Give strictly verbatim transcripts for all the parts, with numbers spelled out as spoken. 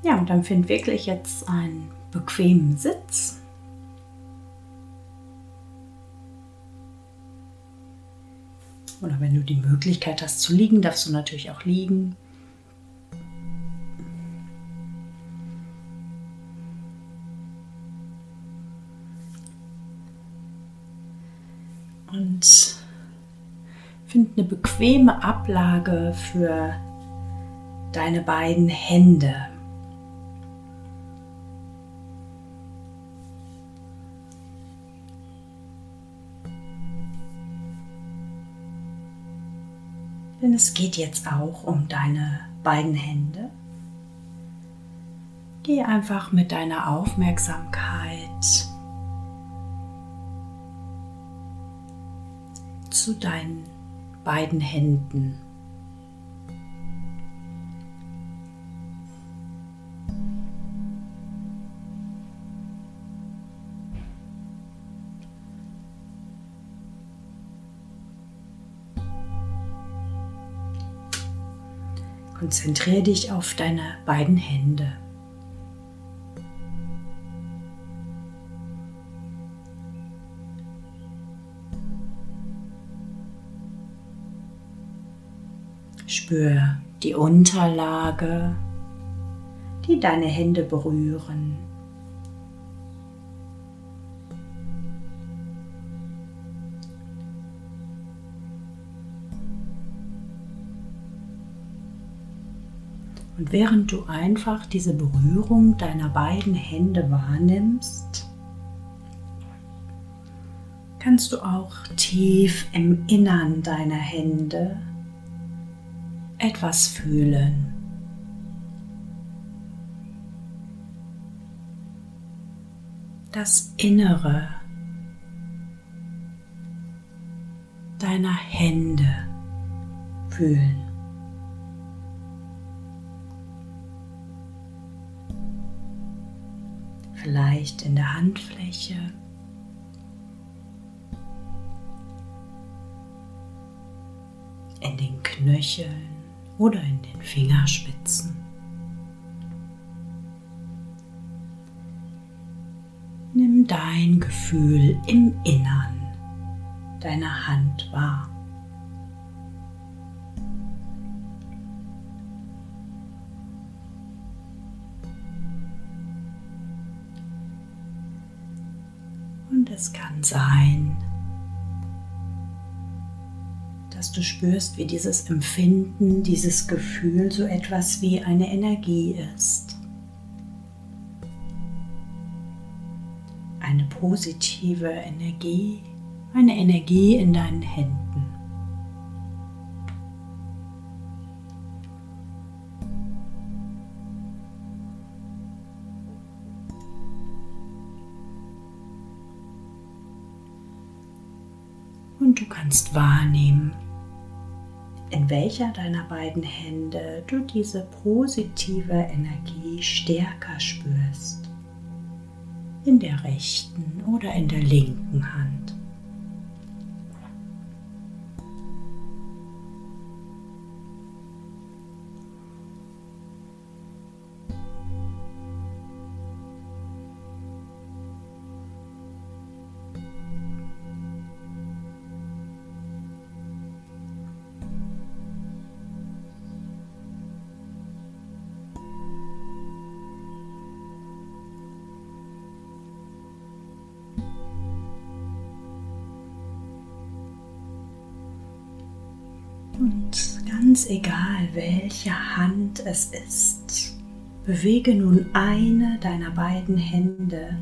Ja, und dann find wirklich jetzt einen bequemen Sitz. Oder wenn du die Möglichkeit hast zu liegen, darfst du natürlich auch liegen. Und find eine bequeme Ablage für deine beiden Hände. Denn es geht jetzt auch um deine beiden Hände. Geh einfach mit deiner Aufmerksamkeit zu deinen beiden Händen. Konzentriere dich auf deine beiden Hände. Spür die Unterlage, die deine Hände berühren. Und während du einfach diese Berührung deiner beiden Hände wahrnimmst, kannst du auch tief im Innern deiner Hände etwas fühlen. Das Innere deiner Hände fühlen. Vielleicht in der Handfläche, in den Knöcheln oder in den Fingerspitzen. Nimm dein Gefühl im Innern deiner Hand wahr. Und es kann sein, dass du spürst, wie dieses Empfinden, dieses Gefühl so etwas wie eine Energie ist. Eine positive Energie, eine Energie in deinen Händen. Und du kannst wahrnehmen, in welcher deiner beiden Hände du diese positive Energie stärker spürst. In der rechten oder in der linken Hand. Und ganz egal, welche Hand es ist, bewege nun eine deiner beiden Hände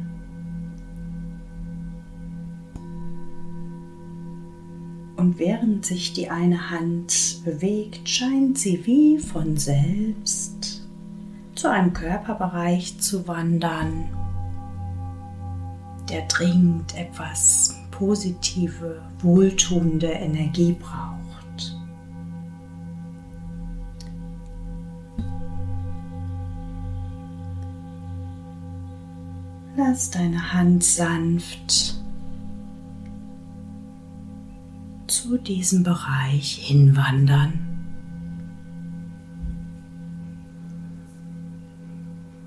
und während sich die eine Hand bewegt, scheint sie wie von selbst zu einem Körperbereich zu wandern, der dringend etwas positive, wohltuende Energie braucht. Lass deine Hand sanft zu diesem Bereich hinwandern.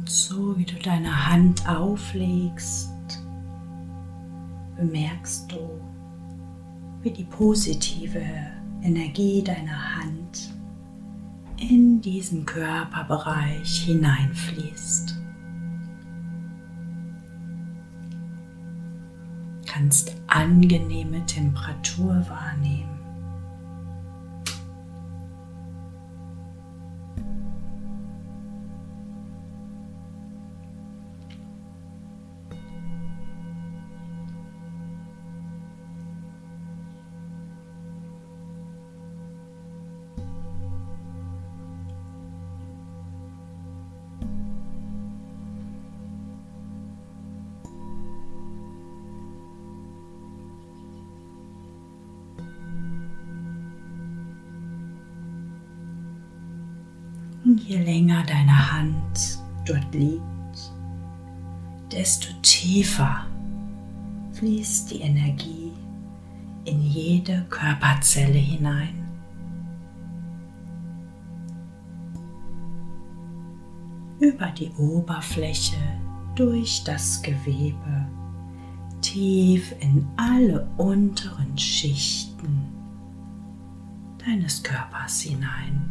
Und so wie du deine Hand auflegst, bemerkst du, wie die positive Energie deiner Hand in diesen Körperbereich hineinfließt. Du kannst angenehme Temperatur wahrnehmen. Und je länger deine Hand dort liegt, desto tiefer fließt die Energie in jede Körperzelle hinein. Über die Oberfläche, durch das Gewebe, tief in alle unteren Schichten deines Körpers hinein.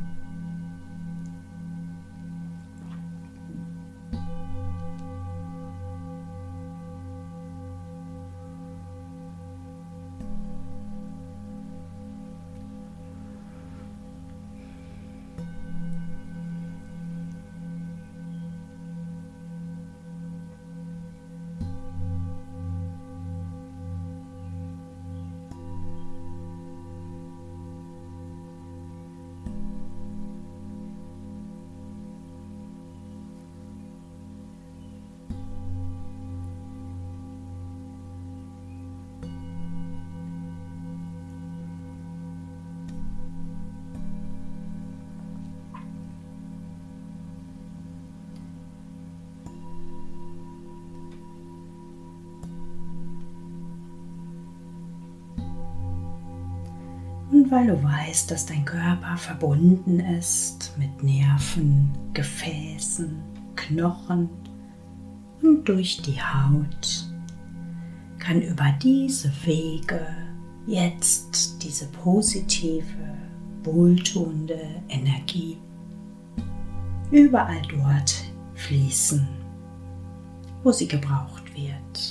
Und weil du weißt, dass dein Körper verbunden ist mit Nerven, Gefäßen, Knochen und durch die Haut, kann über diese Wege jetzt diese positive, wohltuende Energie überall dort fließen, wo sie gebraucht wird.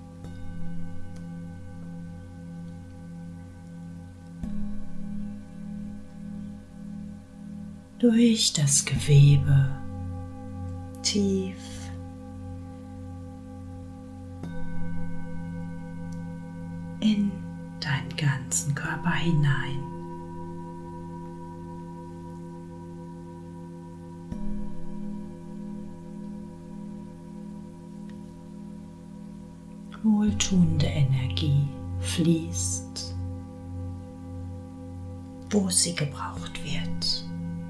Durch das Gewebe tief in deinen ganzen Körper hinein. Wohltuende Energie fließt, wo sie gebraucht wird.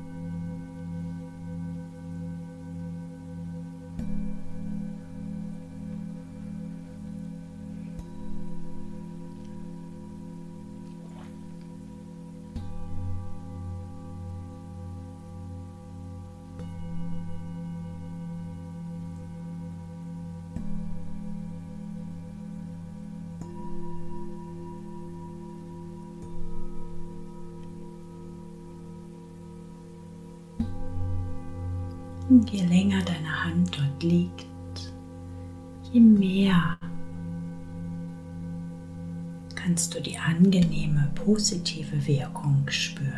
Und je länger deine Hand dort liegt, je mehr kannst du die angenehme, positive Wirkung spüren.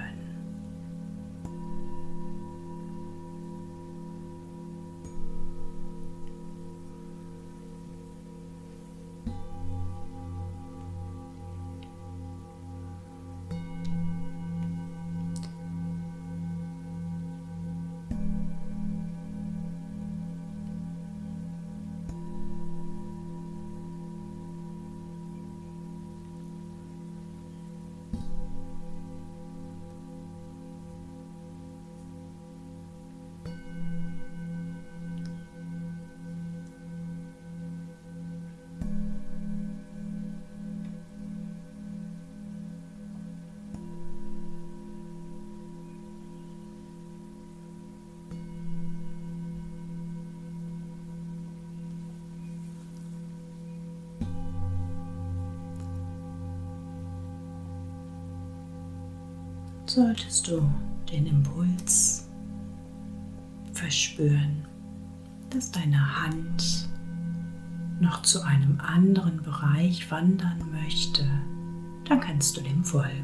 solltest du den Impuls verspüren, dass deine Hand noch zu einem anderen Bereich wandern möchte, dann kannst du dem folgen.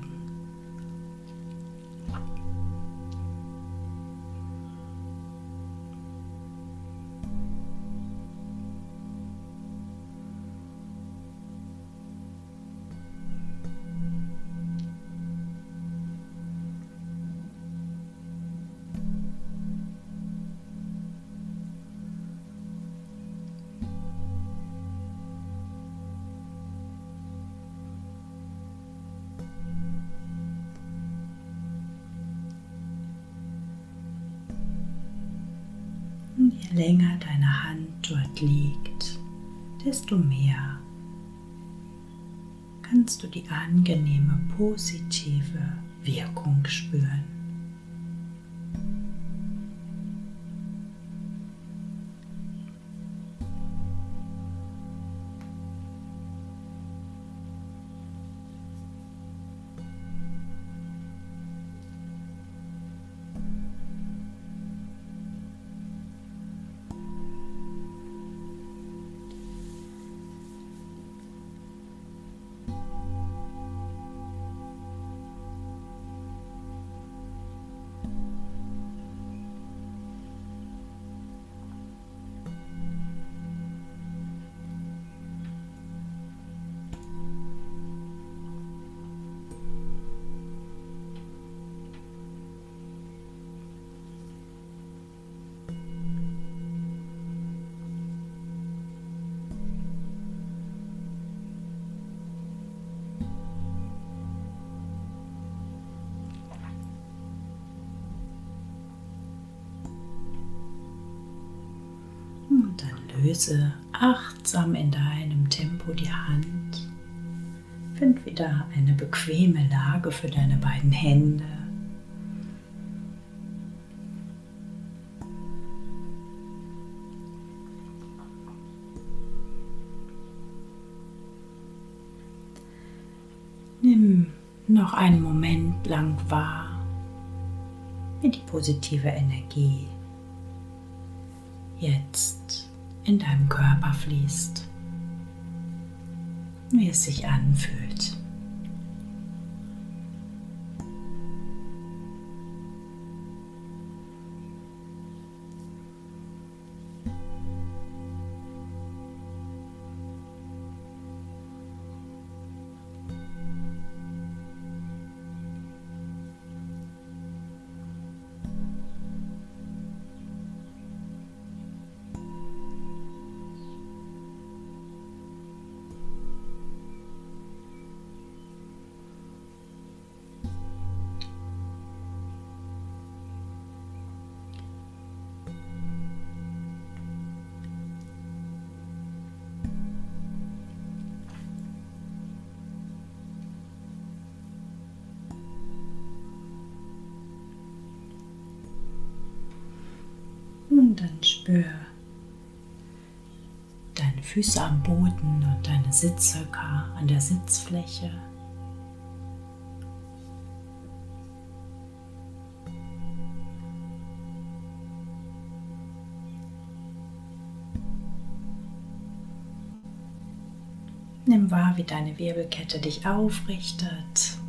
Und je länger deine Hand dort liegt, desto mehr kannst du die angenehme, positive Wirkung spüren. Und dann löse achtsam in deinem Tempo die Hand. Find wieder eine bequeme Lage für deine beiden Hände. Nimm noch einen Moment lang wahr, wie die positive Energie jetzt in deinem Körper fließt, wie es sich anfühlt. Und dann spür deine Füße am Boden und deine Sitzhöcker an der Sitzfläche. Nimm wahr, wie deine Wirbelkette dich aufrichtet.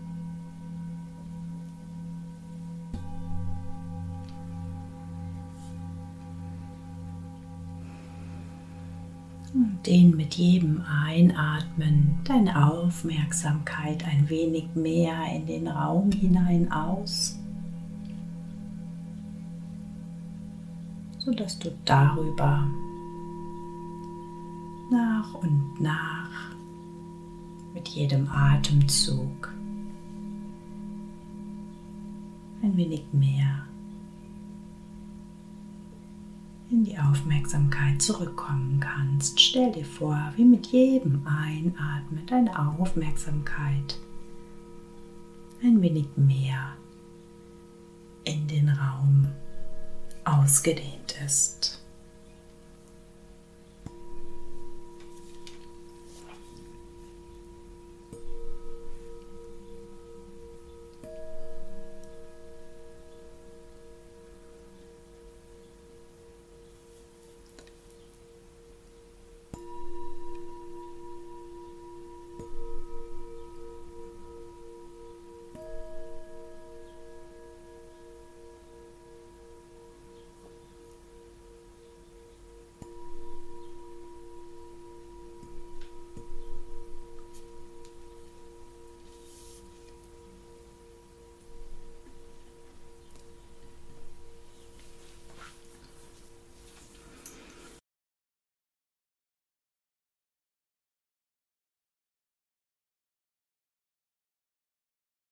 Und dehn mit jedem Einatmen deine Aufmerksamkeit ein wenig mehr in den Raum hinein aus, sodass du darüber nach und nach mit jedem Atemzug ein wenig mehr in die Aufmerksamkeit zurückkommen kannst. Stell dir vor, wie mit jedem Einatmen deine Aufmerksamkeit ein wenig mehr in den Raum ausgedehnt ist.